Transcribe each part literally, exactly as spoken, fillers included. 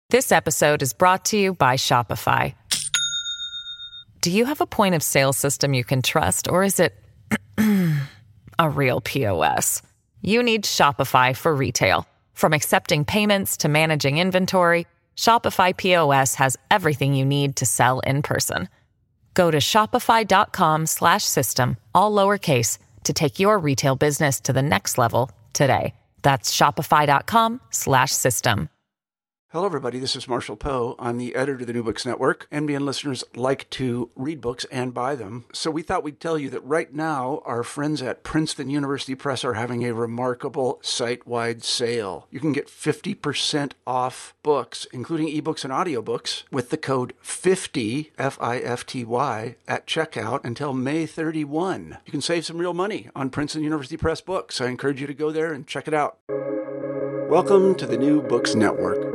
This episode is brought to you by Shopify. Do you have a point of sale system you can trust, or is it a real P O S? You need Shopify for retail. From accepting payments to managing inventory, Shopify P O S has everything you need to sell in person. Go to shopify.com slash system, all lowercase, to take your retail business to the next level today. That's shopify.com slash system. Hello, everybody. This is Marshall Poe. I'm the editor of the New Books Network. N B N listeners like to read books and buy them. So we thought we'd tell you that right now, our friends at Princeton University Press are having a remarkable site-wide sale. You can get fifty percent off books, including ebooks and audiobooks, with the code fifty, F I F T Y, at checkout until May thirty-first. You can save some real money on Princeton University Press books. I encourage you to go there and check it out. Welcome to the New Books Network.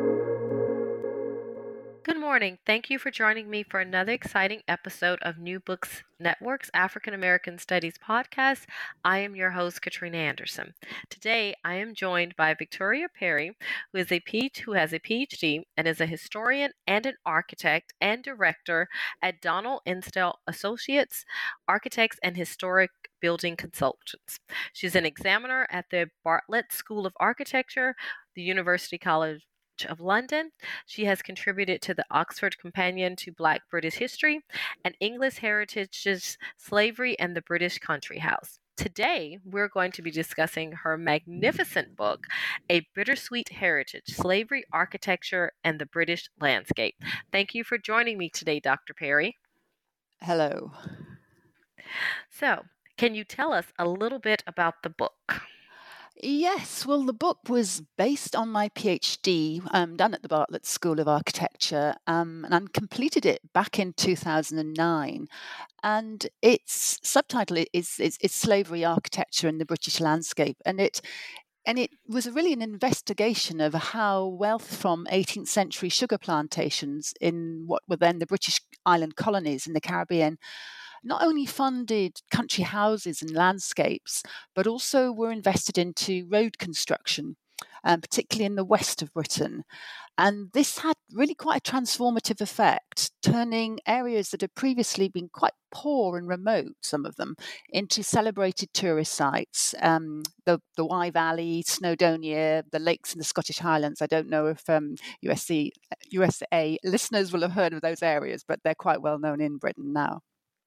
Good morning. Thank you for joining me for another exciting episode of New Books Network's African American Studies podcast. I am your host, Katrina Anderson. Today, I am joined by Victoria Perry, who is a P- who has a P H D and is a historian and an architect and director at Donald Instell Associates, Architects and Historic Building Consultants. She's an examiner at the Bartlett School of Architecture, the University College of London. She has contributed to the Oxford Companion to Black British History and English Heritage's Slavery and the British Country House. Today, we're going to be discussing her magnificent book, A Bittersweet Heritage, Slavery, Architecture, and the British Landscape. Thank you for joining me today, Doctor Perry. Hello. So, can you tell us a little bit about the book? Yes, well, the book was based on my PhD um, done at the Bartlett School of Architecture, um, and I completed it back in two thousand nine. And its subtitle is, is, is Slavery, Architecture, and the British Landscape. And it and it was really an investigation of how wealth from eighteenth century sugar plantations in what were then the British island colonies in the Caribbean not only funded country houses and landscapes, but also were invested into road construction, um, particularly in the west of Britain. And this had really quite a transformative effect, turning areas that had previously been quite poor and remote, some of them, into celebrated tourist sites. Um, the, the Wye Valley, Snowdonia, the lakes in the Scottish Highlands. I don't know if um, U S C, U S A listeners will have heard of those areas, but they're quite well known in Britain now.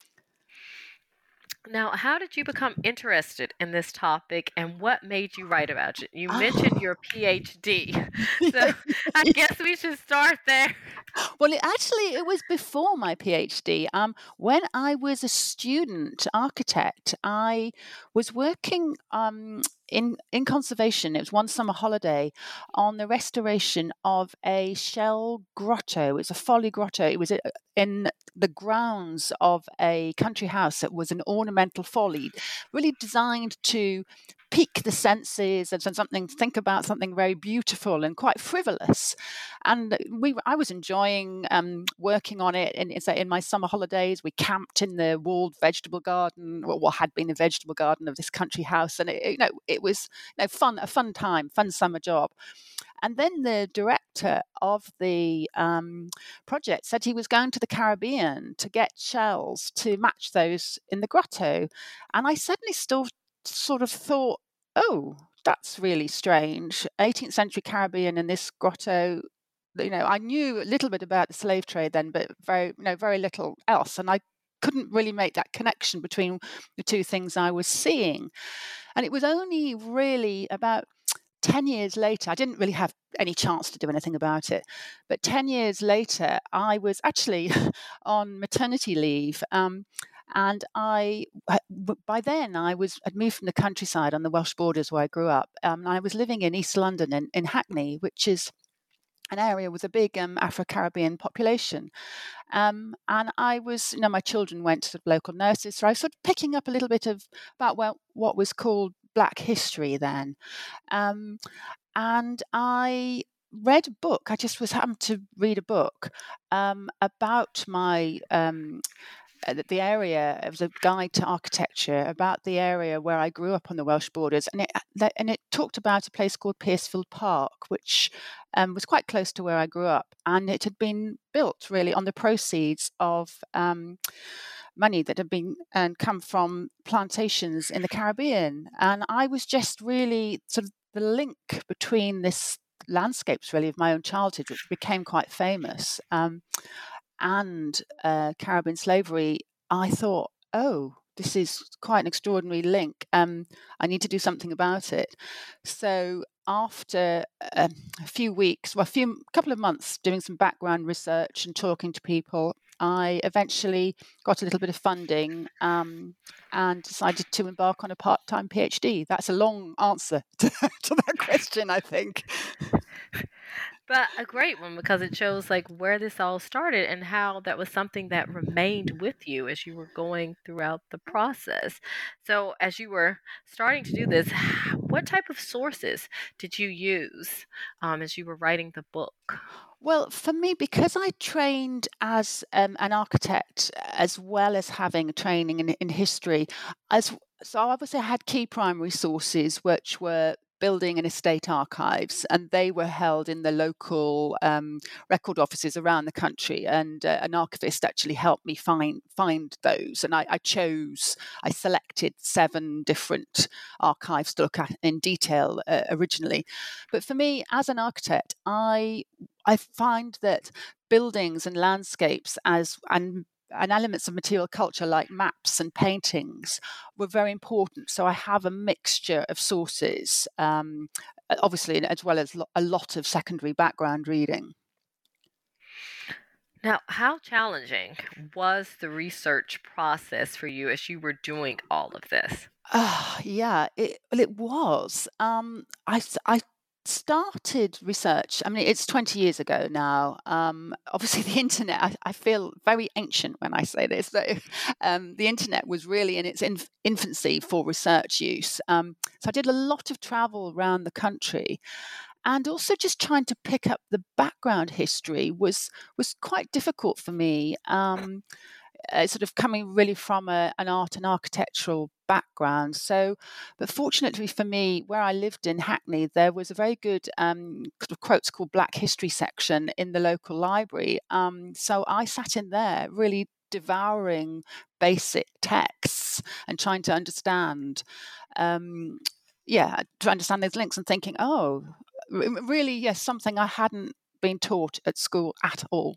Now, how did you become interested in this topic, and what made you write about it? You Oh. mentioned your PhD, so I guess we should start there. Well, it actually, it was before my PhD. Um, when I was a student architect, I was working um, in, in conservation. It was one summer holiday on the restoration of a shell grotto. It's a folly grotto. It was a, in the grounds of a country house that was an ornamental folly, really designed to pique the senses and something, think about something very beautiful and quite frivolous. And we, I was enjoying um, working on it. In, in my summer holidays, we camped in the walled vegetable garden, or what had been a vegetable garden of this country house, and it, you know, it was you know, fun, a fun time, fun summer job. And then the director of the um, project said he was going to the Caribbean to get shells to match those in the grotto. And I suddenly still sort of thought, oh, that's really strange. eighteenth century Caribbean in this grotto. You know, I knew a little bit about the slave trade then, but very, you know, very little else. And I couldn't really make that connection between the two things I was seeing. And it was only really about ten years later, I didn't really have any chance to do anything about it. But ten years later, I was actually on maternity leave. Um, and I, by then, I was had moved from the countryside on the Welsh borders where I grew up. Um, and I was living in East London, in, in Hackney, which is an area with a big um, Afro-Caribbean population. Um, and I was, you know, my children went to local nurses. So I was sort of picking up a little bit of about well, what was called Black history then. Um, and I read a book. I just was happened to read a book um, about my um, uh, the area. It was a guide to architecture about the area where I grew up on the Welsh borders, and it and it talked about a place called Piercefield Park, which um, was quite close to where I grew up, and it had been built really on the proceeds of um, money that had been and come from plantations in the Caribbean, and I was just really sort of the link between this landscapes really of my own childhood, which became quite famous, um, and uh, Caribbean slavery. I thought, oh, this is quite an extraordinary link. Um, I need to do something about it. So after um, a few weeks, well, a few couple of months doing some background research and talking to people, I eventually got a little bit of funding um, and decided to embark on a part-time PhD. That's a long answer to, to that question, I think. But a great one, because it shows like where this all started and how that was something that remained with you as you were going throughout the process. So as you were starting to do this, what type of sources did you use um, as you were writing the book? Well, for me, because I trained as um, an architect as well as having training in, in history, as so obviously I had key primary sources, which were building and estate archives, and they were held in the local um, record offices around the country. And uh, an archivist actually helped me find find those. And I, I chose, I selected seven different archives to look at in detail uh, originally. But for me, as an architect, I I find that buildings and landscapes as and and elements of material culture like maps and paintings were very important. So I have a mixture of sources, um, obviously, as well as a lot of secondary background reading. Now, how challenging was the research process for you as you were doing all of this? Uh, yeah, it, well, it was. Um, I, I started research. I mean, it's twenty years ago now. Um, obviously, the internet, I, I feel very ancient when I say this. So, um, the internet was really in its inf- infancy for research use. Um, so I did a lot of travel around the country. And also just trying to pick up the background history was was quite difficult for me. Um, uh, sort of coming really from a, an art and architectural background. So, but fortunately for me, where I lived in Hackney, there was a very good um, quotes called Black History section in the local library. Um, so I sat in there really devouring basic texts and trying to understand, um, yeah, to understand those links and thinking, oh, really, yes, something I hadn't been taught at school at all.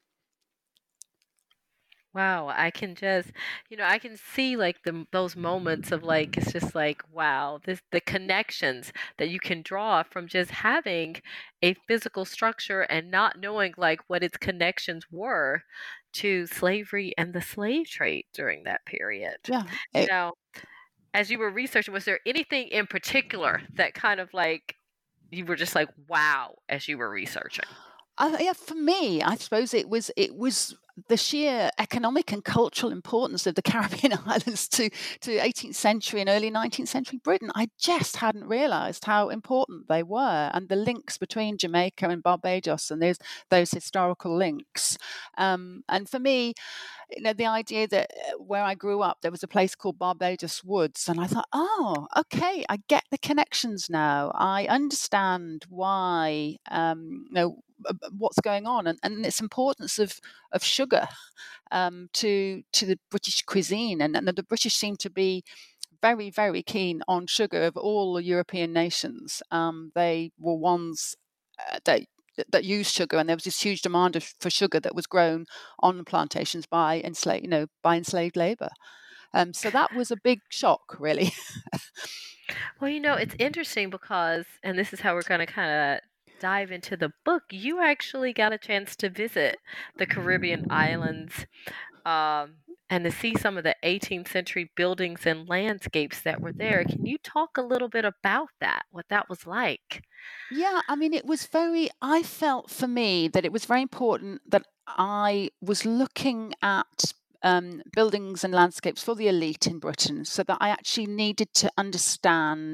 Wow, I can just, you know, I can see like the those moments of like it's just like wow, this the connections that you can draw from just having a physical structure and not knowing like what its connections were to slavery and the slave trade during that period. Yeah. It, Now, as you were researching, was there anything in particular that kind of like you were just like wow as you were researching? Uh, yeah, for me, I suppose it was it was the sheer economic and cultural importance of the Caribbean islands to, to eighteenth century and early nineteenth century Britain. I just hadn't realised how important they were, and the links between Jamaica and Barbados, and those those historical links. Um, and for me, you know, the idea that where I grew up, there was a place called Barbados Woods, and I thought, oh, okay, I get the connections now. I understand why, um, you know, what's going on, and, and its importance of of sugar um, to to the British cuisine, and, and the British seem to be very very keen on sugar of all the European nations. Um, they were ones uh, that that used sugar, and there was this huge demand of, for sugar that was grown on the plantations by enslaved, you know, by enslaved labor. Um, so that was a big shock, really. Well, you know, it's interesting because, and this is how we're going to kind of dive into the book, you actually got a chance to visit the Caribbean islands um, and to see some of the eighteenth century buildings and landscapes that were there. Can you talk a little bit about that, what that was like? Yeah, I mean, it was very, I felt for me that it was very important that I was looking at um, buildings and landscapes for the elite in Britain, so that I actually needed to understand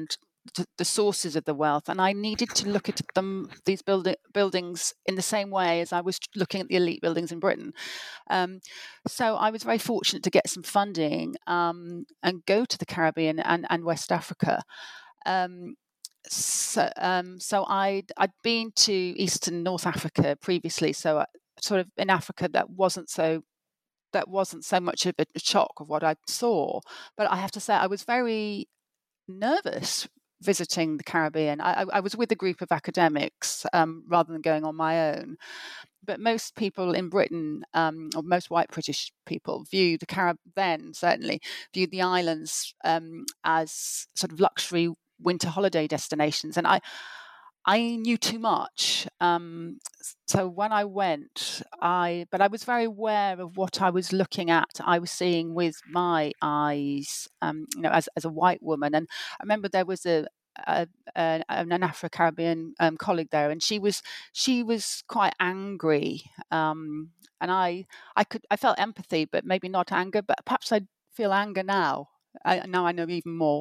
the, the sources of the wealth, and I needed to look at them, these building, buildings in the same way as I was looking at the elite buildings in Britain. Um, so I was very fortunate to get some funding um, and go to the Caribbean and, and West Africa. Um, so, um, so I'd I'd been to Eastern North Africa previously, so I, sort of in Africa that wasn't so that wasn't so much of a shock of what I saw. But I have to say, I was very nervous visiting the Caribbean. I, I was with a group of academics um, rather than going on my own. But most people in Britain, um, or most white British people, view the Caribbean, then certainly, viewed the islands um, as sort of luxury winter holiday destinations. And I I knew too much. Um, so when I went, I but I was very aware of what I was looking at. I was seeing with my eyes, um, you know, as as a white woman. And I remember there was a, a, a an Afro-Caribbean um, colleague there, and she was she was quite angry. Um, and I I could I felt empathy, but maybe not anger. But perhaps I feel anger now. I, now I know even more.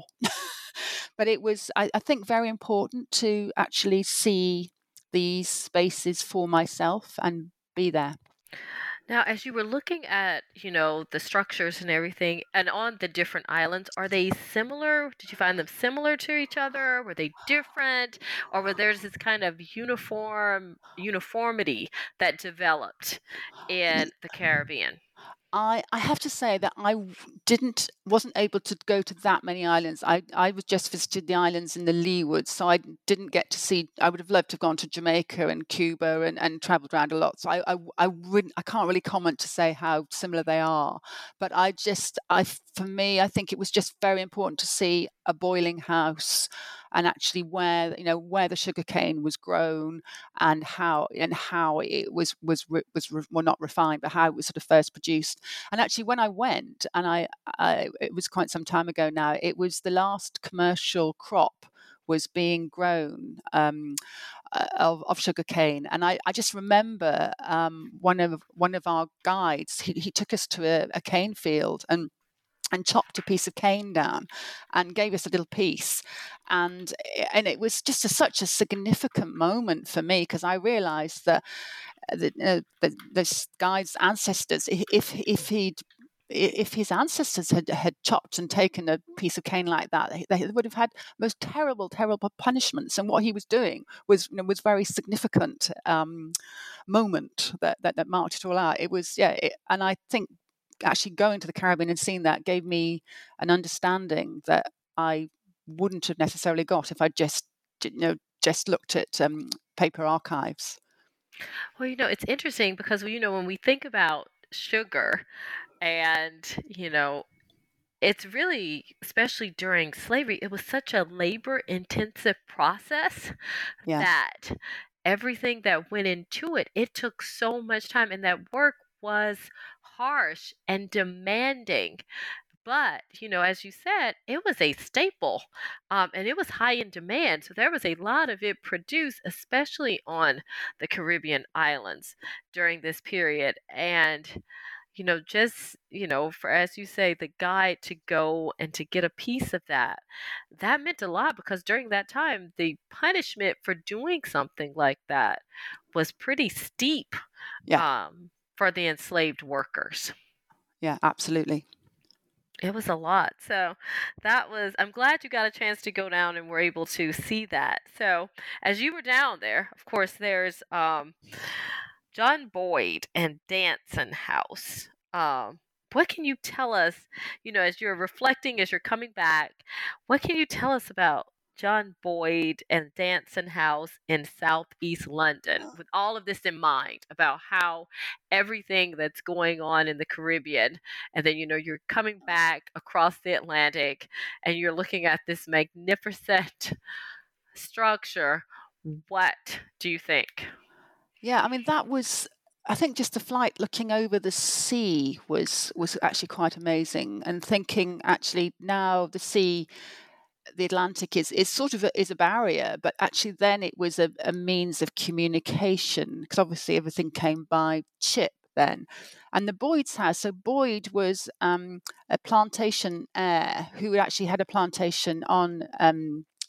But it was, I, I think, very important to actually see these spaces for myself and be there. Now, as you were looking at, you know, the structures and everything, and on the different islands, are they similar? Did you find them similar to each other? Were they different? Or were there this kind of uniform uniformity that developed in the Caribbean? I, I have to say that I didn't wasn't able to go to that many islands. I, I was just visited the islands in the Leeward, so I didn't get to see. I would have loved to have gone to Jamaica and Cuba and, and travelled around a lot. So I I, I wouldn't I can't really comment to say how similar they are. But I just I for me I think it was just very important to see a boiling house and actually where you know where the sugarcane was grown and how and how it was was was well not refined but how it was sort of first produced. And actually, when I went, and I, I it was quite some time ago now, it was the last commercial crop was being grown um, of, of sugarcane, and I, I just remember um, one of one of our guides. He, he took us to a, a cane field and. and chopped a piece of cane down and gave us a little piece. And and it was just a, such a significant moment for me because I realized that the, uh, the, this guy's ancestors, if if he'd if his ancestors had, had chopped and taken a piece of cane like that, they would have had most terrible, terrible punishments. And what he was doing was, you know, was very significant um, moment that, that that marked it all out. It was, yeah, it, and I think actually going to the Caribbean and seeing that gave me an understanding that I wouldn't have necessarily got if I just, you know, just looked at um, paper archives. Well, you know, it's interesting because, you know, when we think about sugar and, you know, it's really, especially during slavery, it was such a labor intensive process Yes. that everything that went into it, it took so much time, and that work was harsh and demanding. But, you know, as you said, it was a staple um, and it was high in demand. So there was a lot of it produced, especially on the Caribbean islands during this period. And, you know, just, you know, for, as you say, the guide to go and to get a piece of that, that meant a lot because during that time, the punishment for doing something like that was pretty steep Yeah. um, for the enslaved workers. Yeah, absolutely. It was a lot. So that was, I'm glad you got a chance to go down and were able to see that. So as you were down there, of course, there's um, John Boyd and Danson House. Um, what can you tell us, you know, as you're reflecting, as you're coming back, what can you tell us about John Boyd and Danson House in Southeast London, with all of this in mind about how everything that's going on in the Caribbean, and then, you know, you're coming back across the Atlantic and you're looking at this magnificent structure. What do you think? Yeah, I mean, that was, I think just the flight looking over the sea was was actually quite amazing, and thinking actually now the sea, the Atlantic is is sort of a, is a barrier, but actually then it was a, a means of communication because obviously everything came by ship then. And the Boyd's house, so Boyd was um, a plantation heir who actually had a plantation on um,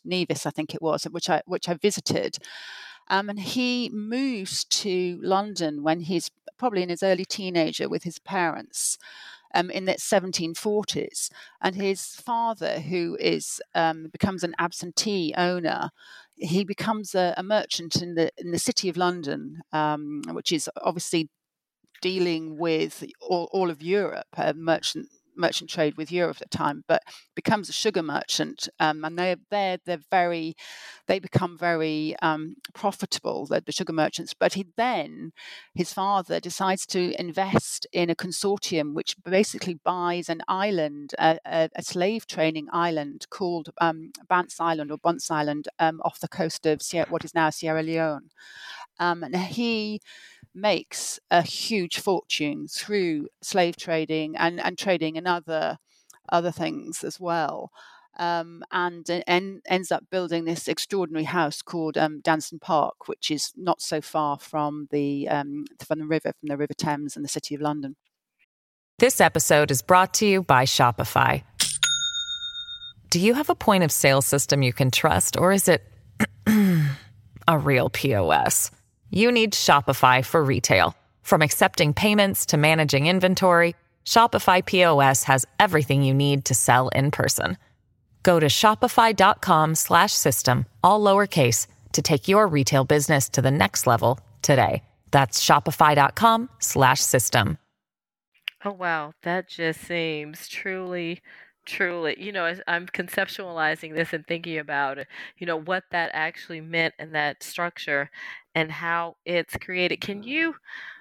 Nevis, I think it was, which I which I visited. Um, and he moves to London when he's probably in his early teenager with his parents um, in the seventeen forties. And his father, who is um, becomes an absentee owner, he becomes a, a merchant in the in the city of London, um, which is obviously dealing with all, all of Europe, a merchant merchant trade with Europe at the time, but becomes a sugar merchant, um, and they they're they're very they become very um, profitable, the, the sugar merchants. But he then his father decides to invest in a consortium which basically buys an island, a, a, a slave training island called um, Bance Island or Bunce Island um, off the coast of Sierra, what is now Sierra Leone, um, and he makes a huge fortune through slave trading and, and trading in other other things as well, um, and, and ends up building this extraordinary house called um, Danston Park, which is not so far from the um, from the river, from the River Thames and the City of London. This episode is brought to you by Shopify. Do you have a point of sale system you can trust, or is it a real P O S? You need Shopify for retail. From accepting payments to managing inventory, Shopify P O S has everything you need to sell in person. Go to shopify.com slash system, all lowercase, to take your retail business to the next level today. That's shopify.com slash system. Oh, wow. That just seems truly, truly, you know, as I'm conceptualizing this and thinking about it, you know, what that actually meant in that structure and how it's created. Can you?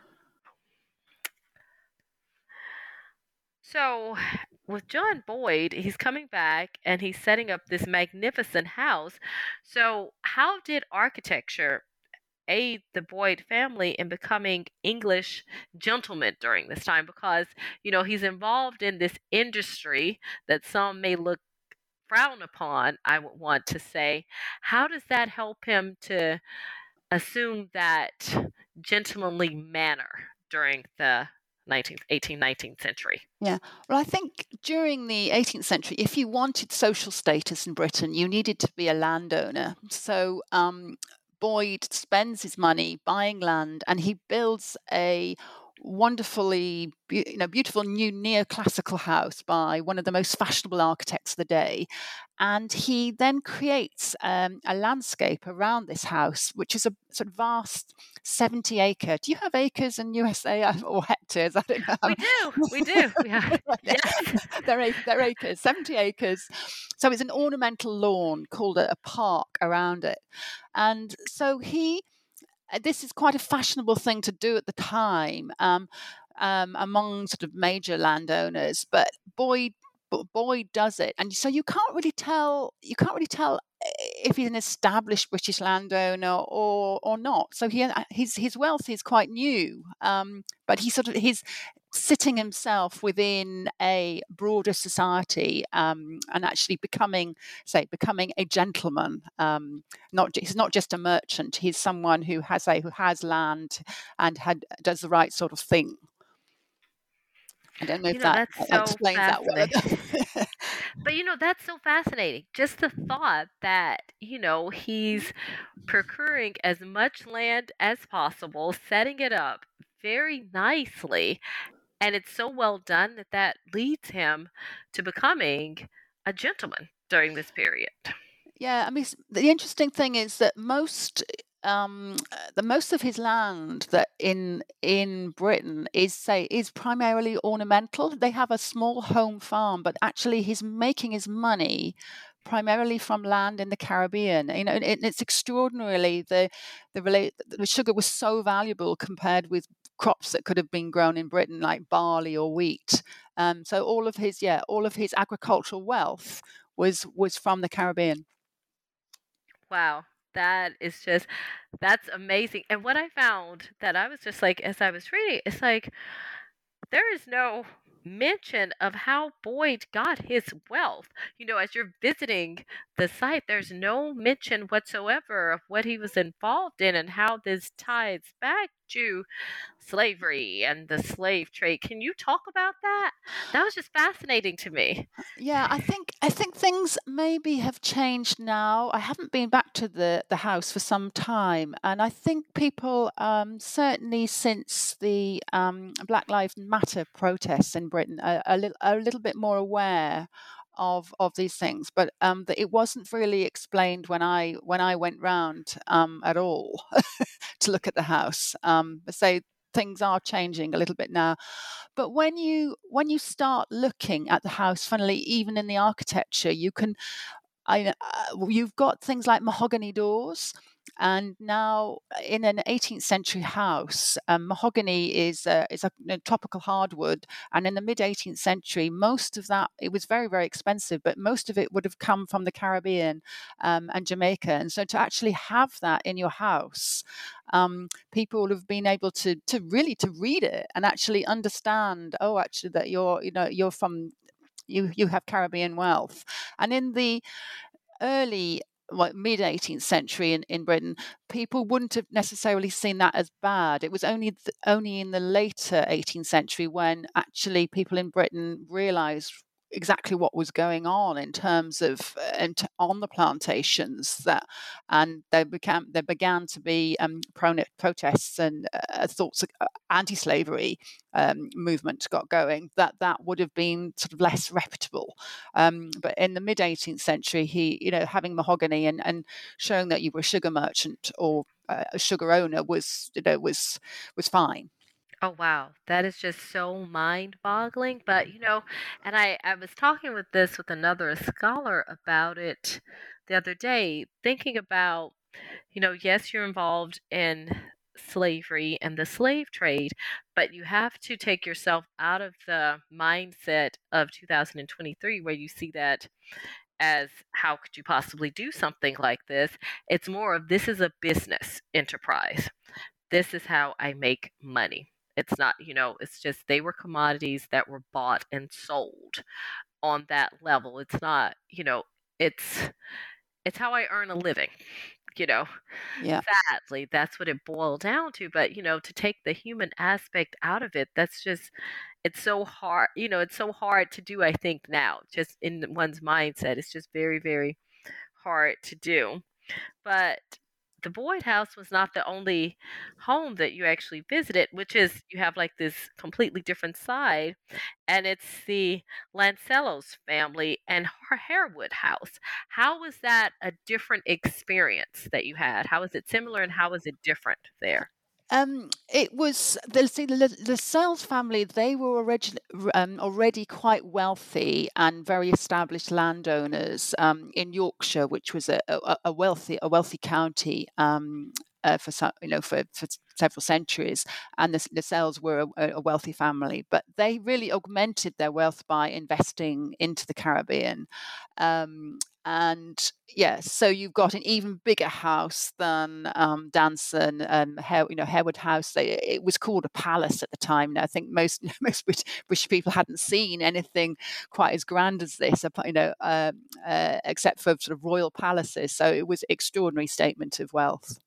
So, with John Boyd, he's coming back and he's setting up this magnificent house. So, how did architecture aid the Boyd family in becoming English gentlemen during this time? Because, you know, he's involved in this industry that some may look frown upon, I would want to say. How does that help him to assume that gentlemanly manner during the nineteenth, eighteenth, nineteenth century? Yeah, well, I think during the eighteenth century, if you wanted social status in Britain, you needed to be a landowner. So um, Boyd spends his money buying land, and he builds a wonderfully, you know, beautiful new neoclassical house by one of the most fashionable architects of the day. And he then creates um, a landscape around this house, which is a sort of vast seventy acre. Do you have acres in U S A or hectares? I don't know. We do. We do. We have. Yes. they're, they're acres, seventy acres. So it's an ornamental lawn called a, a park around it. And so he, this is quite a fashionable thing to do at the time um, um, among sort of major landowners. But Boyd But Boyd does it, and so you can't really tell. You can't really tell if he's an established British landowner or or not. So he his his wealth is quite new, um, but he sort of he's sitting himself within a broader society um, and actually becoming, say, becoming a gentleman. Um, not he's not just a merchant. He's someone who has a who has land and had does the right sort of thing. I don't know You if know, that that's so explains that well. fascinating. But you know, that's so fascinating. Just the thought that, you know, he's procuring as much land as possible, setting it up very nicely, and it's so well done that that leads him to becoming a gentleman during this period. Yeah, I mean, s- the interesting thing is that most um uh, the most of his land that in in Britain is say is primarily ornamental. They have a small home farm, but actually he's making his money primarily from land in the Caribbean. You know, and it, it's extraordinarily the the relate the sugar was so valuable compared with crops that could have been grown in Britain like barley or wheat. Um, so all of his yeah, all of his agricultural wealth was was from the Caribbean. Wow. That is just, that's amazing. And what I found that I was just like, as I was reading, it's like, there is no mention of how Boyd got his wealth. You know, as you're visiting the site, there's no mention whatsoever of what he was involved in and how this ties back to slavery and the slave trade. Can you talk about that? That was just fascinating to me. Yeah, I think I think things maybe have changed now. I haven't been back to the, the house for some time, and I think people, um, certainly since the um, Black Lives Matter protests in Britain, are, a, little, are a little bit more aware of of these things. But um, that it wasn't really explained when I when I went round um, at all to look at the house. Um, so things are changing a little bit now. But when you when you start looking at the house, funnily, even in the architecture, you can I, uh, you've got things like mahogany doors. And now, in an eighteenth century house, um, mahogany is a, is a, a tropical hardwood. And in the mid eighteenth century, most of that, it was very, very expensive, but most of it would have come from the Caribbean um, and Jamaica. And so to actually have that in your house, um, people have been able to to really to read it and actually understand, oh, actually, that you're, you know, you're from, you you have Caribbean wealth. And in the early well, mid eighteenth century in, in Britain, people wouldn't have necessarily seen that as bad. It was only th- only in the later eighteenth century when actually people in Britain realised exactly what was going on in terms of uh, in t- on the plantations, that and there became there began to be um, pro- protests and uh, thoughts of uh, anti-slavery um, movement got going, that that would have been sort of less reputable. Um, but in the mid eighteenth century, he, you know, having mahogany and, and showing that you were a sugar merchant or uh, a sugar owner was, you know, was was fine. Oh wow, that is just so mind-boggling. But you know, and I I was talking with this with another scholar about it the other day, thinking about, you know, yes, you're involved in slavery and the slave trade, but you have to take yourself out of the mindset of two thousand twenty-three where you see that as how could you possibly do something like this? It's more of this is a business enterprise. This is how I make money. It's not, you know, it's just they were commodities that were bought and sold on that level. It's not, you know, it's it's how I earn a living, you know. Yeah. Sadly, that's what it boiled down to. But, you know, to take the human aspect out of it, that's just, it's so hard, you know, it's so hard to do, I think, now, just in one's mindset. It's just very, very hard to do. But the Boyd House was not the only home that you actually visited, which is you have like this completely different side, and it's the Lancellos family and Har- Harewood House. How was that a different experience that you had? How was it similar and how was it different there? Um, it was the see the, the Sells family. They were origin, um, already quite wealthy and very established landowners um, in Yorkshire, which was a, a, a wealthy a wealthy county um, uh, for some, you know for, for several centuries. And the, the Sells were a, a wealthy family, but they really augmented their wealth by investing into the Caribbean. Um, and yes, so you've got an even bigger house than um, Danson, um, Hare, you know, Harewood House. They, it was called a palace at the time. Now, I think most most Brit- British people hadn't seen anything quite as grand as this, you know, uh, uh, except for sort of royal palaces. So it was an extraordinary statement of wealth.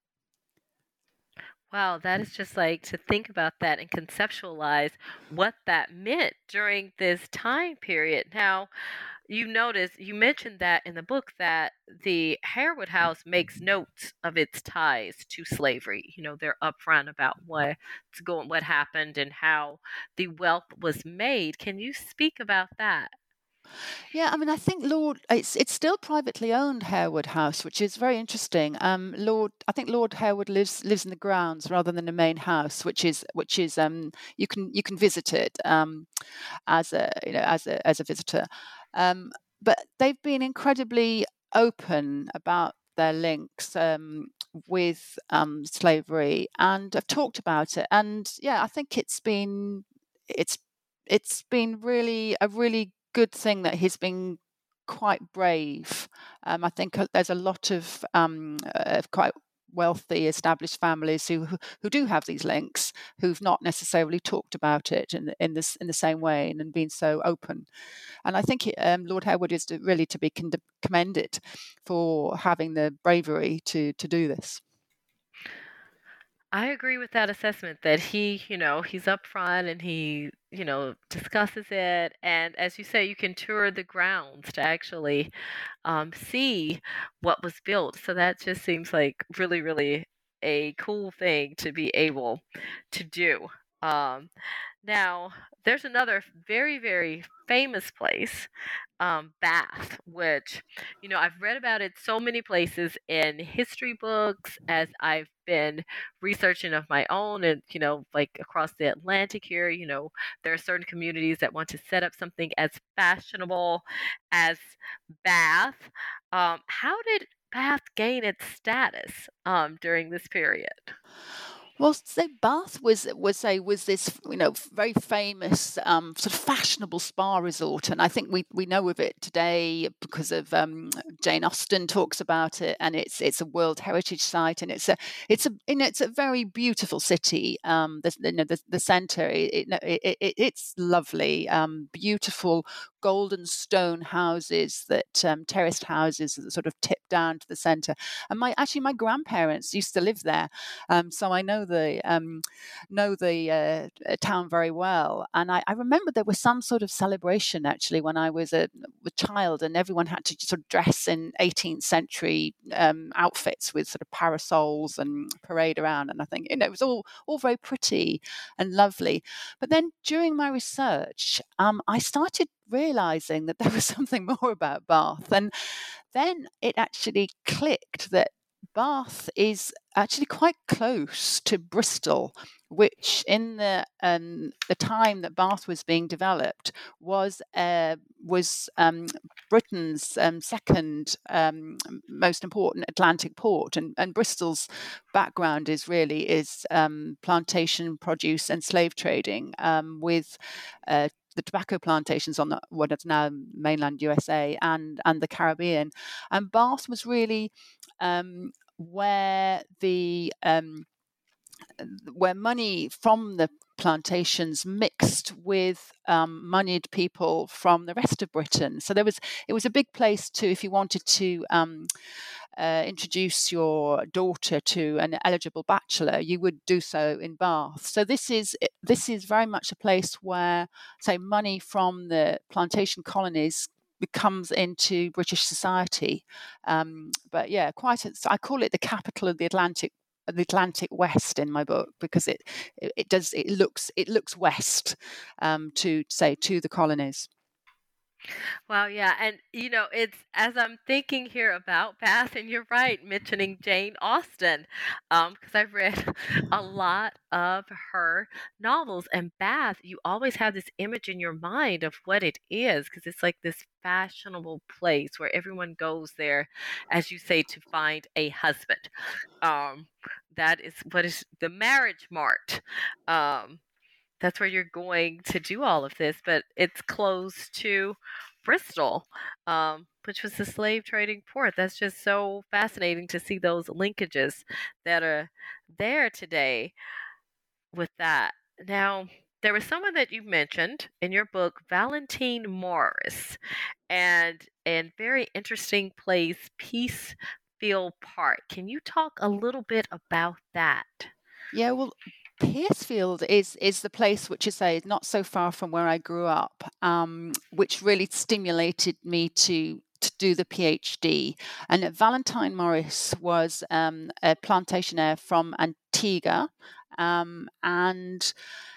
Wow, that is just like to think about that and conceptualize what that meant during this time period. Now, you notice you mentioned that in the book that the Harewood House makes notes of its ties to slavery. You know, they're upfront about what's going, what happened, and how the wealth was made. Can you speak about that? Yeah, I mean, I think Lord, it's it's still privately owned Harewood House, which is very interesting. Um, Lord, I think Lord Harewood lives lives in the grounds rather than the main house, which is which is um you can you can visit it um as a you know as a as a visitor, um, but they've been incredibly open about their links um with um slavery, and I've talked about it, and yeah, I think it's been it's it's been really a really good thing that he's been quite brave. Um, I think uh, there's a lot of um, uh, quite wealthy, established families who who who do have these links, who've not necessarily talked about it in the- in this in the same way and, and been so open. And I think it, um, Lord Harewood is to, really to be con- commended for having the bravery to to do this. I agree with that assessment that he, you know, he's upfront and he, you know, discusses it. And as you say, you can tour the grounds to actually um, see what was built. So that just seems like really, really a cool thing to be able to do. Um, Now, there's another very, very famous place, um, Bath, which, you know, I've read about it so many places in history books as I've been researching of my own and, you know, like across the Atlantic here, you know, there are certain communities that want to set up something as fashionable as Bath. Um, how did Bath gain its status um, during this period? Well, so Bath was was a was this you know very famous um, sort of fashionable spa resort, and I think we, we know of it today because of um, Jane Austen talks about it, and it's it's a World Heritage Site, and it's a it's a you know, it's a very beautiful city. Um, the you know the, the centre it, it, it, it's lovely, um, beautiful golden stone houses that um, terraced houses that sort of tip down to the centre, and my actually my grandparents used to live there. Um, so I know the um, know the uh, uh, town very well, and I, I remember there was some sort of celebration actually when I was a, a child, and everyone had to sort of dress in eighteenth century um, outfits with sort of parasols and parade around, and I think you know it was all all very pretty and lovely. But then during my research, um, I started realizing that there was something more about Bath, and then it actually clicked that Bath is actually quite close to Bristol, which in the um, the time that Bath was being developed was uh, was um, Britain's um, second um, most important Atlantic port, and, and Bristol's background is really is um, plantation produce and slave trading, um, with uh, the tobacco plantations on the, what is now mainland U S A and and the Caribbean, and Bath was really um, where the um, where money from the plantations mixed with um, moneyed people from the rest of Britain. So there was it was a big place to if you wanted to um, uh, introduce your daughter to an eligible bachelor, you would do so in Bath. So this is this is very much a place where, say, money from the plantation colonies comes into British society. Um, but yeah, quite. A, I call it the capital of the Atlantic, the Atlantic West in my book because it it, it does it looks it looks west um, to say to the colonies. Well, yeah, and you know, it's as I'm thinking here about Bath, and you're right, mentioning Jane Austen, um, because I've read a lot of her novels, and Bath, you always have this image in your mind of what it is, because it's like this fashionable place where everyone goes there, as you say, to find a husband. Um, that is what is the marriage mart. Um, that's where you're going to do all of this, but it's close to Bristol, um, which was the slave trading port. That's just so fascinating to see those linkages that are there today with that. Now, there was someone that you mentioned in your book, Valentine Morris, and and very interesting place, Peacefield Park. Can you talk a little bit about that? Yeah, well, Piercefield is is the place which is say not so far from where I grew up, um, which really stimulated me to to do the PhD. And Valentine Morris was um, a plantation heir from Antigua, um, and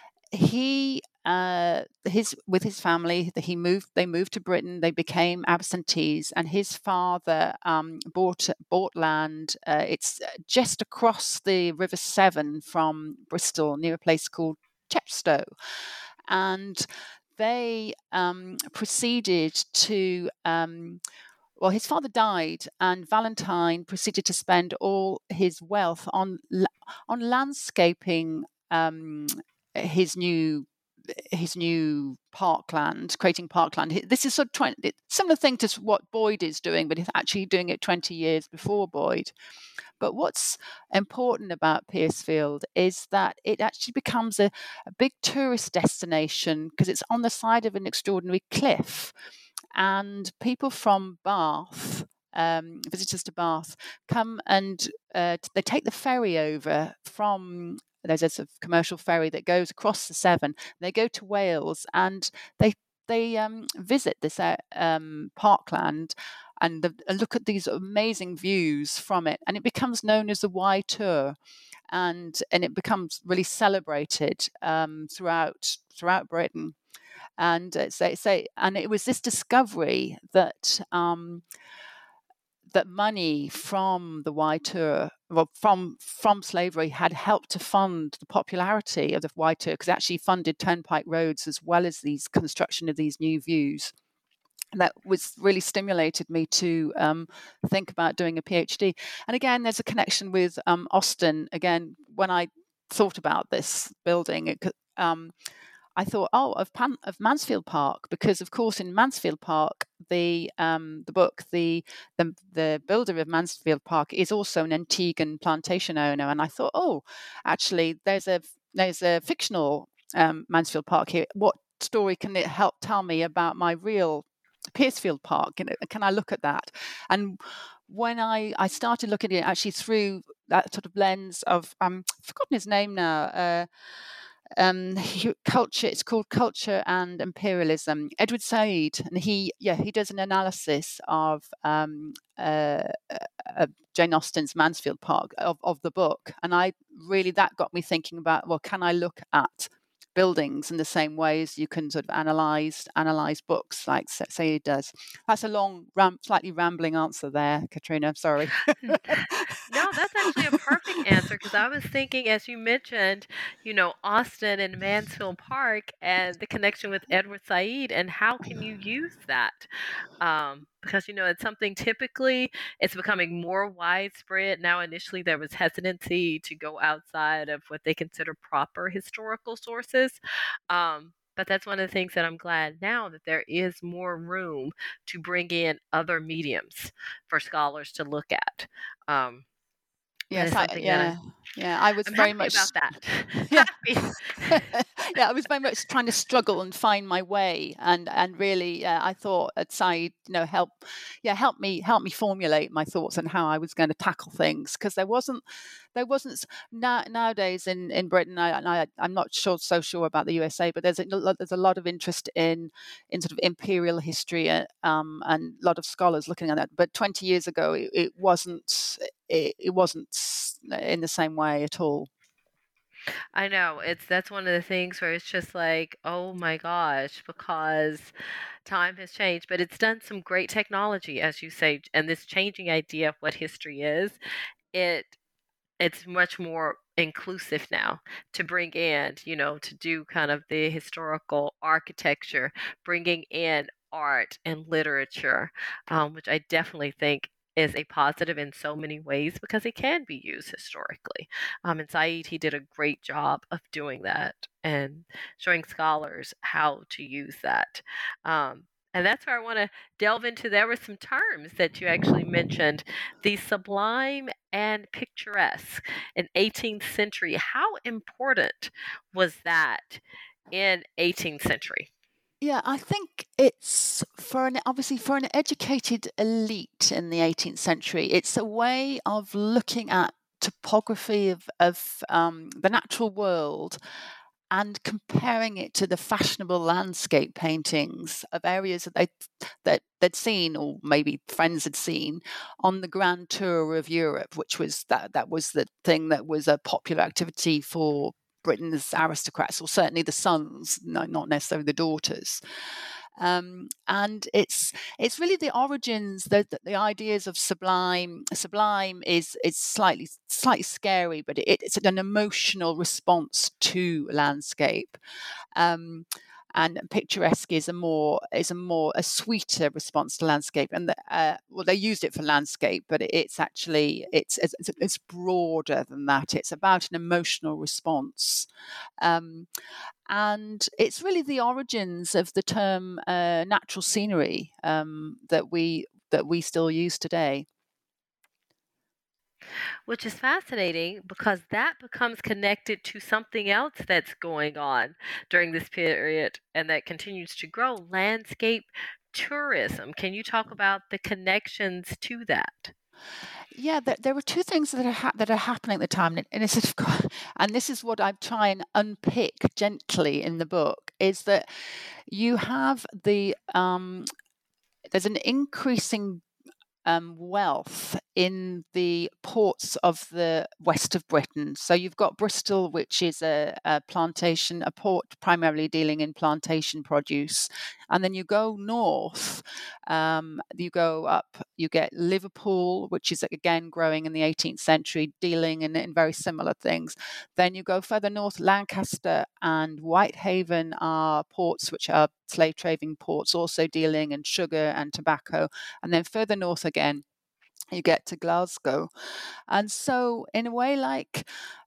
he uh his with his family he moved they moved to Britain. They became absentees, and his father um bought bought land. Uh, it's just across the River Severn from Bristol, near a place called Chepstow, and they um proceeded to um well, his father died, and Valentine proceeded to spend all his wealth on on landscaping um, his new his new parkland, creating parkland. This is sort of twenty, similar thing to what Boyd is doing, but he's actually doing it twenty years before Boyd. But what's important about Piercefield is that it actually becomes a, a big tourist destination because it's on the side of an extraordinary cliff. And people from Bath um, visitors to Bath come and uh, they take the ferry over from. There's a sort of commercial ferry that goes across the Severn. They go to Wales and they they um, visit this uh, um, parkland and the, look at these amazing views from it, and it becomes known as the Y Tour, and and it becomes really celebrated um, throughout throughout Britain. And uh, say say, and it was this discovery that. Um, that money from the Y Tour, well, from from slavery, had helped to fund the popularity of the Y Tour, because it actually funded turnpike roads as well as these construction of these new views. That was really stimulated me to um, think about doing a PhD. And again, there's a connection with um, Austin. Again, when I thought about this building, it could, um, I thought, oh, of, Pan, of Mansfield Park, because of course in Mansfield Park, the um, the book, the, the the builder of Mansfield Park is also an Antiguan plantation owner, and I thought, oh, actually, there's a there's a fictional um, Mansfield Park here. What story can it help tell me about my real Piercefield Park? Can, can I look at that? And when I, I started looking at it actually through that sort of lens of um, I've forgotten his name now. Uh, um culture it's called Culture and Imperialism, Edward Said, and he yeah he does an analysis of um uh, uh Jane Austen's Mansfield Park, of, of the book, and I really that got me thinking about, well, can I look at buildings in the same way as you can sort of analyze analyze books like Said does? That's a long ram, slightly rambling answer there, Katrina, I'm sorry. No, that's actually a perfect answer, because I was thinking, as you mentioned, you know, Austin and Mansfield Park and the connection with Edward Said, and how can you use that? Um, because, you know, it's something typically it's becoming more widespread. Now, initially, there was hesitancy to go outside of what they consider proper historical sources. Um, but that's one of the things that I'm glad now that there is more room to bring in other mediums for scholars to look at. Um, Yes, that is I, something yeah, that yeah. I was I'm very happy much about that. yeah. Happy. Yeah, I was very much trying to struggle and find my way, and and really, uh, I thought at Said, you know, help, yeah, help me, help me formulate my thoughts on how I was going to tackle things, because there wasn't, there wasn't now, nowadays in in Britain. I, and I I'm not sure so sure about the U S A, but there's a lot, there's a lot of interest in in sort of imperial history, uh, um, and a lot of scholars looking at that. But twenty years ago, it, it wasn't, it, it wasn't in the same way at all. I know. It's that's one of the things where it's just like, oh my gosh, because time has changed, but it's done some great technology, as you say, and this changing idea of what history is. It it's much more inclusive now to bring in, you know, to do kind of the historical architecture, bringing in art and literature, um, which I definitely think is a positive in so many ways, because it can be used historically. Um, and Said, he did a great job of doing that and showing scholars how to use that. Um, and that's where I want to delve into. There were some terms that you actually mentioned, the sublime and picturesque in eighteenth century. How important was that in eighteenth century? Yeah, I think it's for an obviously for an educated elite in the eighteenth century. It's a way of looking at topography of of um, the natural world and comparing it to the fashionable landscape paintings of areas that they that they'd seen, or maybe friends had seen, on the grand tour of Europe, which was that that was the thing that was a popular activity for Britain's aristocrats, or certainly the sons, no, not necessarily the daughters. Um, and it's it's really the origins, the, the the ideas of sublime. Sublime is is slightly slightly scary, but it, it's an emotional response to landscape. Um, and picturesque is a more is a more a sweeter response to landscape, and the, uh, well, they used it for landscape, but it's actually it's, it's it's broader than that. It's about an emotional response, um, and it's really the origins of the term uh, natural scenery um, that we that we still use today. Which is fascinating, because that becomes connected to something else that's going on during this period and that continues to grow, landscape tourism. Can you talk about the connections to that? Yeah, there, there were two things that are ha- that are happening at the time, and, and, it's, and this is what I try and unpick gently in the book, is that you have the um, there's an increasing um, wealth in the ports of the west of Britain. So you've got Bristol, which is a, a plantation, a port primarily dealing in plantation produce. And then you go north, um, you go up, you get Liverpool, which is again growing in the eighteenth century, dealing in, in very similar things. Then you go further north, Lancaster and Whitehaven are ports which are slave trading ports, also dealing in sugar and tobacco. And then further north again, you get to Glasgow. And so, in a way, like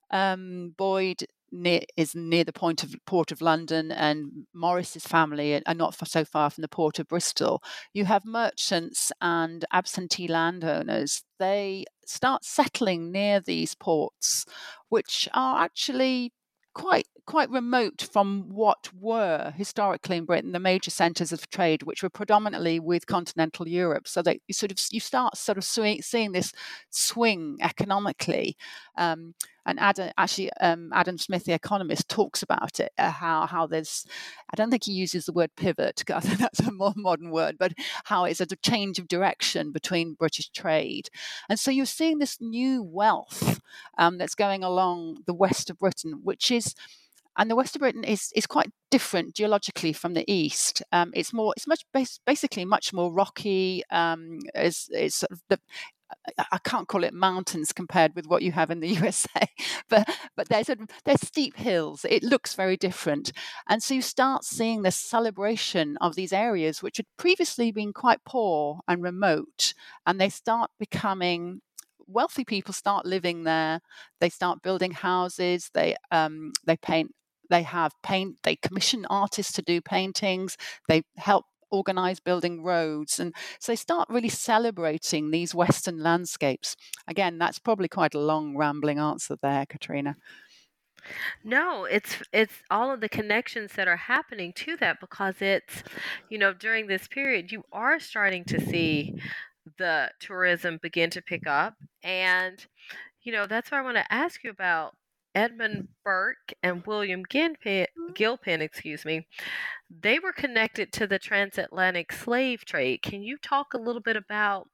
um, Boyd near, is near the point of port of London, and Morris's family are not so far from the port of Bristol, you have merchants and absentee landowners. They start settling near these ports, which are actually quite quite remote from what were historically in Britain the major centres of trade, which were predominantly with continental Europe. So that you sort of you start sort of seeing this swing economically. Um, and Adam, actually, um, Adam Smith, the economist, talks about it. Uh, how how there's, I don't think he uses the word pivot. I think that's a more modern word, but how it's a change of direction between British trade, and so you're seeing this new wealth um, that's going along the west of Britain, which is. And the west of Britain is, is quite different geologically from the east. Um, it's more, it's much bas- basically much more rocky. Um, it's, it's sort of the, I can't call it mountains compared with what you have in the U S A, but but there's a, there's steep hills. It looks very different, and so you start seeing this celebration of these areas which had previously been quite poor and remote, and they start becoming. Wealthy people start living there. They start building houses. They um, they paint. They have paint. They commission artists to do paintings. They help organize building roads, and so they start really celebrating these Western landscapes. Again, that's probably quite a long, rambling answer there, Katrina. No, it's it's all of the connections that are happening to that, because it's, you know, during this period you are starting to see the tourism begin to pick up. And, you know, that's why I want to ask you about Edmund Burke and William Gilpin, Gilpin, excuse me. They were connected to the transatlantic slave trade. Can you talk a little bit about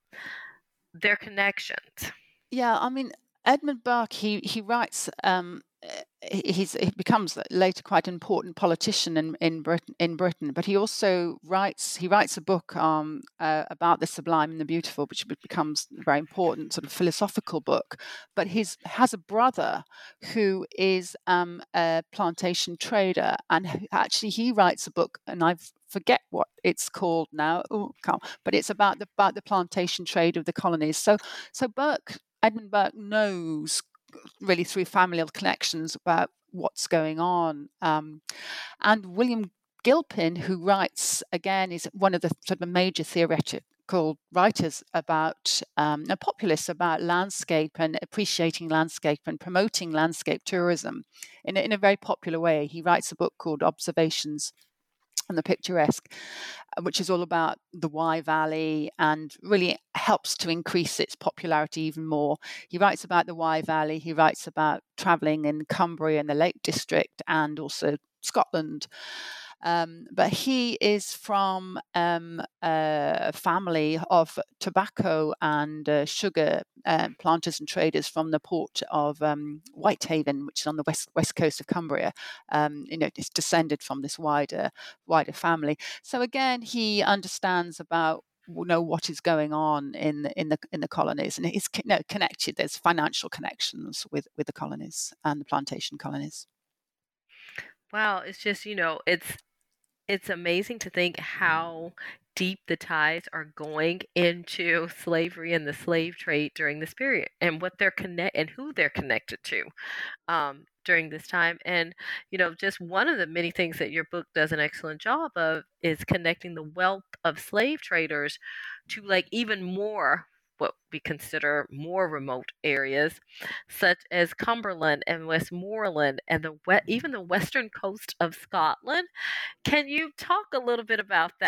their connections? Yeah, I mean, Edmund Burke, he he writes. Um, he's he becomes later quite an important politician in in Britain. In Britain, but he also writes. He writes a book um, uh, about the sublime and the beautiful, which becomes a very important sort of philosophical book. But he has a brother who is um, a plantation trader, and actually he writes a book, and I've forget what it's called now. Ooh, but it's about the about the plantation trade of the colonies. So so Burke. Edmund Burke knows really through familial connections about what's going on. Um, and William Gilpin, who writes, again, is one of the sort of major theoretical writers about, um, a populist about landscape and appreciating landscape and promoting landscape tourism in a, in a very popular way. He writes a book called Observations and the Picturesque, which is all about the Wye Valley and really helps to increase its popularity even more. He writes about the Wye Valley. He writes about travelling in Cumbria and the Lake District and also Scotland. Um, but he is from um, a family of tobacco and uh, sugar uh, planters and traders from the port of um, Whitehaven, which is on the west west coast of Cumbria. Um, you know, it's descended from this wider wider family. So again, he understands about know what is going on in the, in the in the colonies, and he's you know, connected. There's financial connections with with the colonies and the plantation colonies. Wow, it's just, you know, it's it's amazing to think how deep the ties are going into slavery and the slave trade during this period, and what they're connect and who they're connected to um, during this time. And, you know, just one of the many things that your book does an excellent job of is connecting the wealth of slave traders to like even more what we consider more remote areas, such as Cumberland and Westmoreland and the we- even the western coast of Scotland. Can you talk a little bit about that?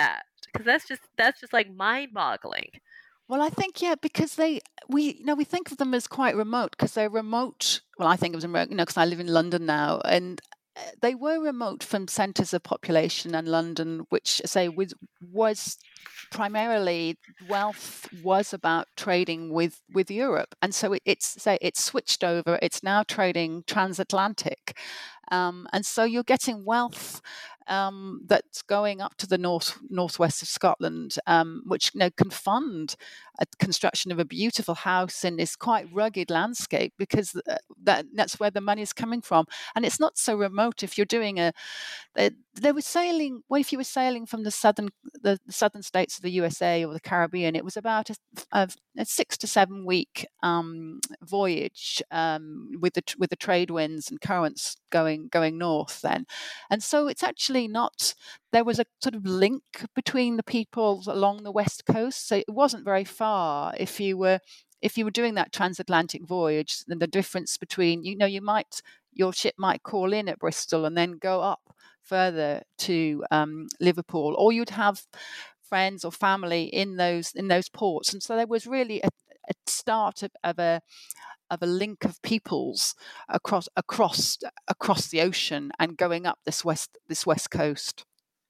Because that's just that's just like mind-boggling. Well, I think, yeah, because they, we, you know, we think of them as quite remote because they're remote. Well, I think of them, you know, because I live in London now, and uh, they were remote from centres of population, and London, which, say, was, was primarily wealth was about trading with with Europe, and so it, it's say it's switched over. It's now trading transatlantic, um, and so you're getting wealth um, that's going up to the north northwest of Scotland, um, which you know can fund a construction of a beautiful house in this quite rugged landscape because uh, that that's where the money is coming from, and it's not so remote. If you're doing a, they, they were sailing. Well, if you were sailing from the southern the, the southern states of the U S A or the Caribbean, it was about a, a, a six to seven week um, voyage um, with the with the trade winds and currents going going north then, and so it's actually not. There was a sort of link between the peoples along the west coast, so it wasn't very far if you were if you were doing that transatlantic voyage. Then the difference between you know you might your ship might call in at Bristol and then go up further to um, Liverpool, or you'd have friends or family in those in those ports, and so there was really a, a start of, of a of a link of peoples across across across the ocean and going up this west this west coast.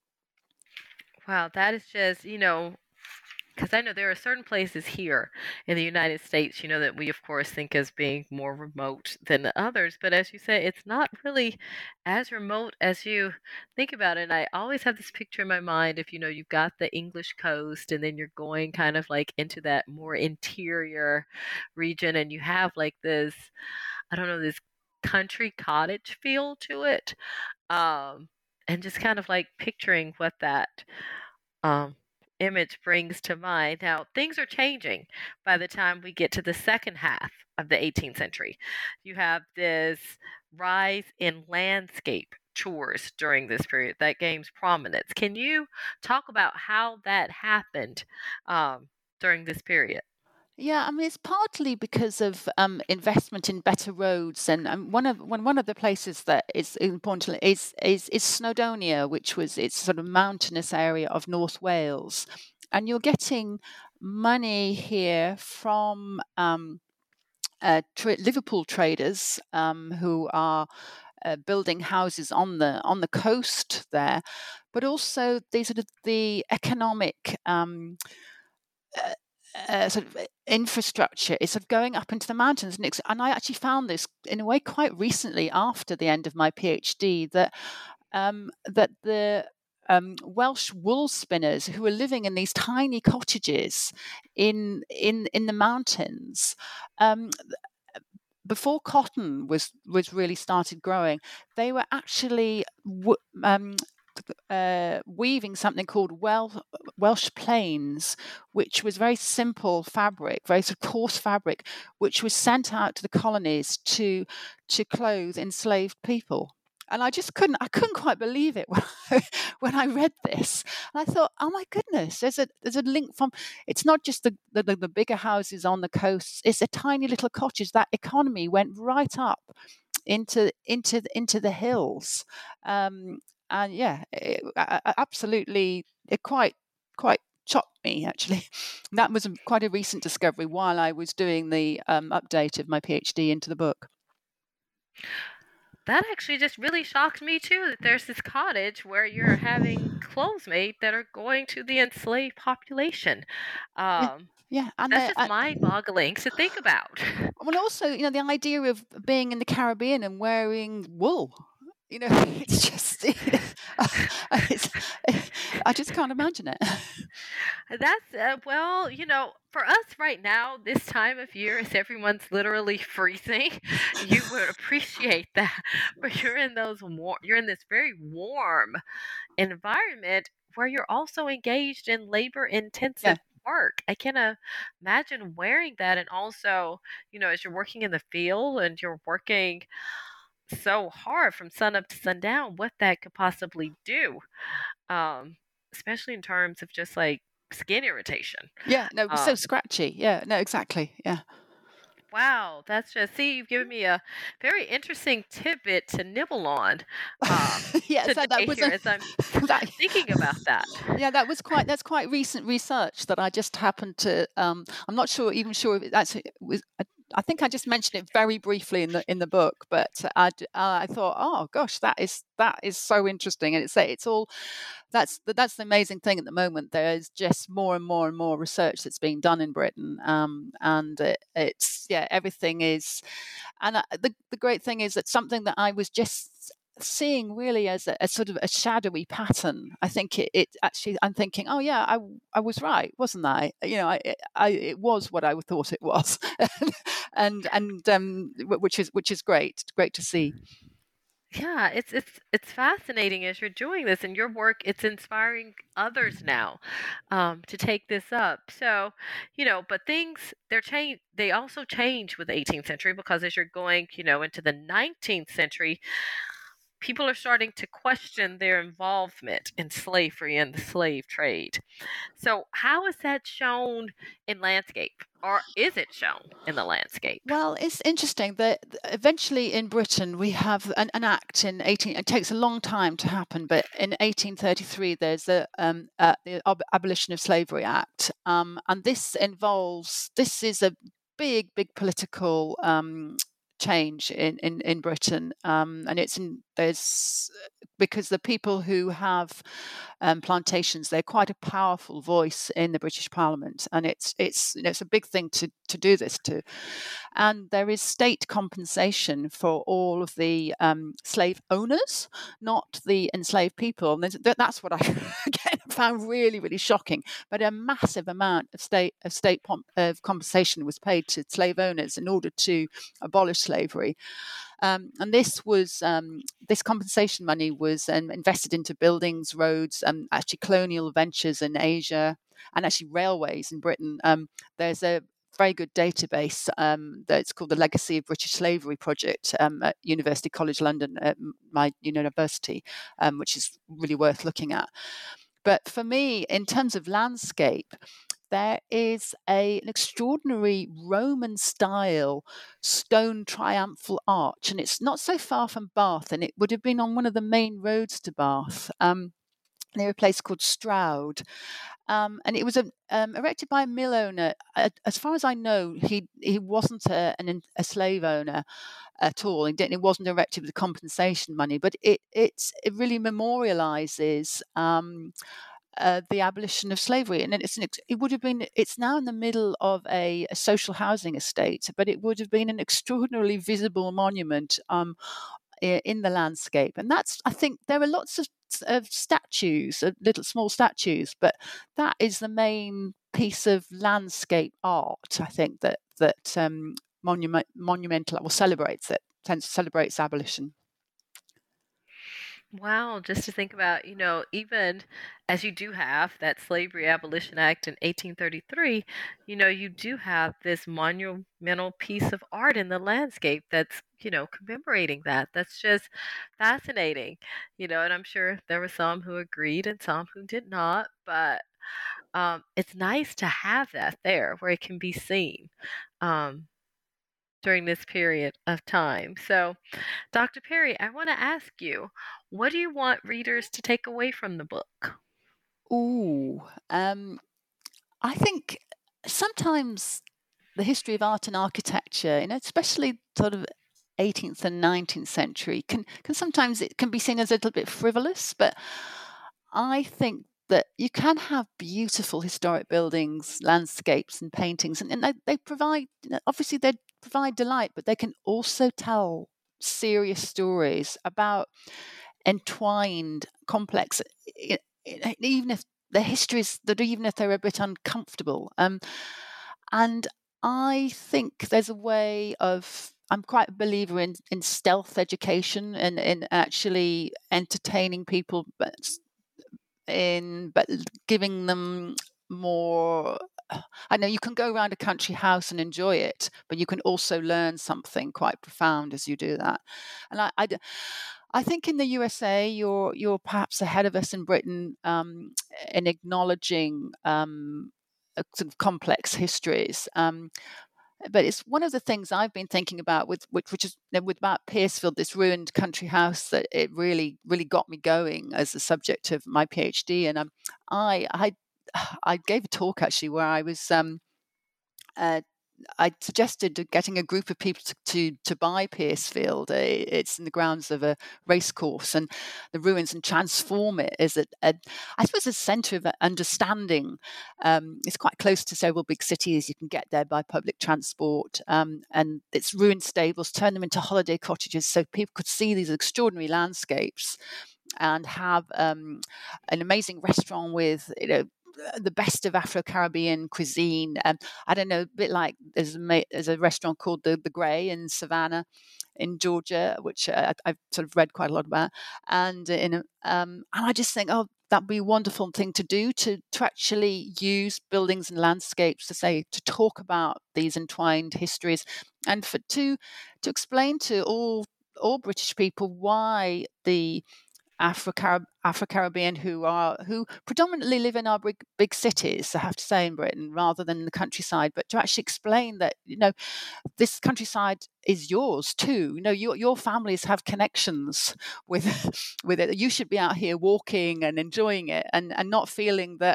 Wow, that is just, you know, because I know there are certain places here in the United States, you know, that we, of course, think as being more remote than the others. But as you say, it's not really as remote as you think about it. And I always have this picture in my mind if, you know, you've got the English coast and then you're going kind of like into that more interior region and you have like this, I don't know, this country cottage feel to it. Um, and just kind of like picturing what that um, image brings to mind. Now, things are changing by the time we get to the second half of the eighteenth century. You have this rise in landscape tours during this period that gains prominence. Can you talk about how that happened um, during this period? Yeah, I mean it's partly because of um, investment in better roads, and um, one of one one of the places that is important is is is Snowdonia, which was it's sort of mountainous area of North Wales, and you're getting money here from um, uh, tra- Liverpool traders um, who are uh, building houses on the on the coast there, but also these sort of the economic. Um, uh, uh, sort of infrastructure is sort of going up into the mountains, and, and I actually found this in a way quite recently after the end of my PhD that um, that the um, Welsh wool spinners who were living in these tiny cottages in in in the mountains. Um, before cotton was was really started growing, they were actually w- um, uh, weaving something called Wel- Welsh plains, which was very simple fabric, very sort of coarse fabric, which was sent out to the colonies to to clothe enslaved people. And I just couldn't, I couldn't quite believe it when I, when I read this. And I thought, oh my goodness, there's a there's a link from. It's not just the the, the bigger houses on the coast. It's a tiny little cottage. That economy went right up into into into the hills. Um, and yeah, it, I, I absolutely, it quite quite shocked me actually. That was a, quite a recent discovery while I was doing the um, update of my PhD into the book. That actually just really shocked me too, that there's this cottage where you're having clothes made that are going to the enslaved population. Yeah, Um, yeah, and that's the, just uh, mind-boggling to think about. well, also, you know, the idea of being in the Caribbean and wearing wool. You know, it's just, it's, I just can't imagine it. That's uh, well, you know, for us right now, this time of year, as everyone's literally freezing, you would appreciate that. But you're in those war- you're in this very warm environment where you're also engaged in labor Yeah. intensive work. I can uh, imagine wearing that, and also, you know, as you're working in the field and you're working so hard from sun up to sundown, what that could possibly do, um, especially in terms of just like skin irritation. Yeah, no, it was so Um, scratchy. Yeah, no, exactly. Yeah. Wow, that's just see, you've given me a very interesting tidbit to nibble on um, Yeah, so that today was here a as I'm that, thinking about that. yeah, that was quite that's quite recent research that I just happened to. Um, I'm not sure even sure if it actually was. I, I think I just mentioned it very briefly in the in the book, but I uh, I thought, oh gosh, that is that is so interesting, and it's it's all that's that's the amazing thing at the moment. There's just more and more and more research that's being done in Britain, um, and it, it's yeah, everything is, and uh, the the great thing is that something that I was just seeing really as a, a sort of a shadowy pattern. I think it, it actually. I'm thinking, oh yeah, I I was right, wasn't I? You know, I, I it was what I thought it was, and and um, which is which is great, great to see. Yeah, it's it's it's fascinating as you're doing this and your work. It's inspiring others now um, to take this up. So, you know, but things they're change. They also change with the eighteenth century because as you're going, you know, into the nineteenth century, people are starting to question their involvement in slavery and the slave trade. So, how is that shown in landscape, or is it shown in the landscape? Well, it's interesting that eventually in Britain we have an, an act in eighteen. It takes a long time to happen, but in eighteen thirty-three there's the um, uh, the Ab- Abolition of Slavery Act, um, and this involves. This is a big, big political um, change in in in Britain, um, and it's in there's because the people who have um, plantations, they're quite a powerful voice in the British Parliament, and it's it's you know, it's a big thing to to do this to, and there is state compensation for all of the um, slave owners, not the enslaved people. And that's what I again found really really shocking. But a massive amount of state of state pom- of compensation was paid to slave owners in order to abolish slavery. Um, and this was um, this compensation money was um, invested into buildings, roads, and um, actually colonial ventures in Asia, and actually railways in Britain. Um, there's a very good database um, that's called the Legacy of British Slavery Project um, at University College London, at my university, um, which is really worth looking at. But for me, in terms of landscape, there is a, an extraordinary Roman style stone triumphal arch, and it's not so far from Bath, and it would have been on one of the main roads to Bath, um, near a place called Stroud. Um, and it was a, um, erected by a mill owner. Uh, as far as I know, he he wasn't a, an, a slave owner at all. It, it wasn't erected with compensation money, but it it's, it really memorializes um, uh, the abolition of slavery. And it's an, it would have been. It's now in the middle of a, a social housing estate, but it would have been an extraordinarily visible monument um, in the landscape. And that's, I think, there are lots of of statues, of little small statues, but that is the main piece of landscape art, I think, that that um, monument monumental or celebrates it, celebrates abolition. Wow, just to think about, you know, even as you do have that Slavery Abolition Act in eighteen thirty-three, you know, you do have this monumental piece of art in the landscape that's, you know, commemorating that. That's just fascinating, you know, and I'm sure there were some who agreed and some who did not, but um, it's nice to have that there where it can be seen. Um, during this period of time. So, Doctor Perry, I want to ask you, what do you want readers to take away from the book? Ooh, um, I think sometimes the history of art and architecture, you know, especially sort of eighteenth and nineteenth century, can can sometimes it can be seen as a little bit frivolous, but I think that you can have beautiful historic buildings, landscapes, and paintings, and, and they, they provide, obviously, they provide delight, but they can also tell serious stories about entwined, complex, even if the histories that even if they're a bit uncomfortable. Um, and I think there's a way of, I'm quite a believer in, in stealth education and in actually entertaining people, but in but giving them more. I know you can go around a country house and enjoy it, but you can also learn something quite profound as you do that. And I, I, I think in the U S A, you're you're perhaps ahead of us in Britain um, in acknowledging um, sort of complex histories. Um, but it's one of the things I've been thinking about with which, which is with about Piercefield, this ruined country house, that it really really got me going as the subject of my PhD. And um, I I I gave a talk actually where I was um, uh, I suggested getting a group of people to, to, to buy Piercefield. It's in the grounds of a racecourse, and the ruins, and transform it as a, a I suppose, a centre of understanding. Um, it's quite close to several big cities. You can get there by public transport, um, and it's ruined stables, turn them into holiday cottages, so people could see these extraordinary landscapes, and have um, an amazing restaurant with, you know, the best of Afro-Caribbean cuisine. Um, I don't know, a bit like there's a, there's a restaurant called the the Grey in Savannah, in Georgia, which uh, I've sort of read quite a lot about. And in a, um, and I just think, oh, that'd be a wonderful thing to do, to to actually use buildings and landscapes to say to talk about these entwined histories, and for to to explain to all all British people why the Afro-Carib- Afro-Caribbean who are who predominantly live in our big, big cities, I have to say, in Britain, rather than in the countryside, but to actually explain that, you know, this countryside is yours too. You know, your your families have connections with with it. You should be out here walking and enjoying it, and, and not feeling that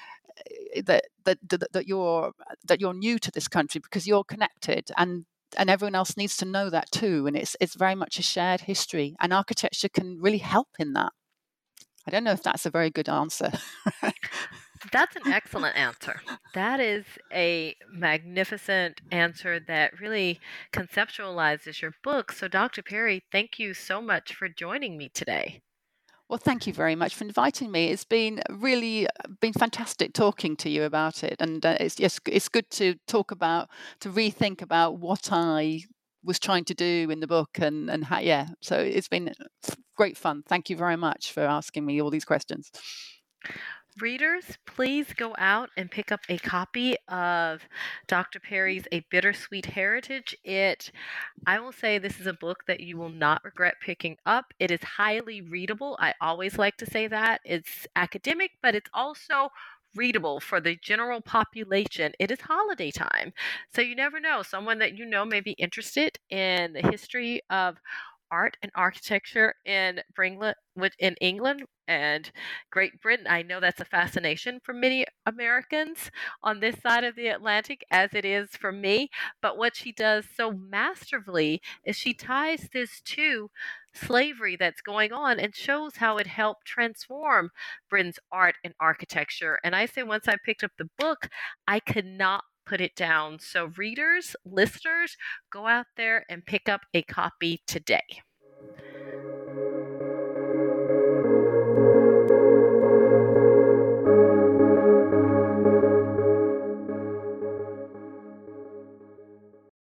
that, that that that you're that you're new to this country, because you're connected, and and everyone else needs to know that too. And it's it's very much a shared history, and architecture can really help in that. I don't know if that's a very good answer. That's an excellent answer. That is a magnificent answer that really conceptualizes your book. So, Doctor Perry, thank you so much for joining me today. Well, thank you very much for inviting me. It's been really been fantastic talking to you about it, and uh, it's yes, it's good to talk about, to rethink about what I was trying to do in the book, and and how, yeah. So it's been great fun. Thank you very much for asking me all these questions. Readers, please go out and pick up a copy of Doctor Perry's A Bittersweet Heritage. It, I will say, this is a book that you will not regret picking up. It is highly readable. I always like to say that. It's academic, but it's also readable for the general population. It is holiday time, so you never know. Someone that you know may be interested in the history of art and architecture in Bringla- in England and Great Britain. I know that's a fascination for many Americans on this side of the Atlantic, as it is for me. But what she does so masterfully is she ties this to slavery that's going on and shows how it helped transform Britain's art and architecture. And I say, once I picked up the book, I could not put it down. So readers, listeners, go out there and pick up a copy today.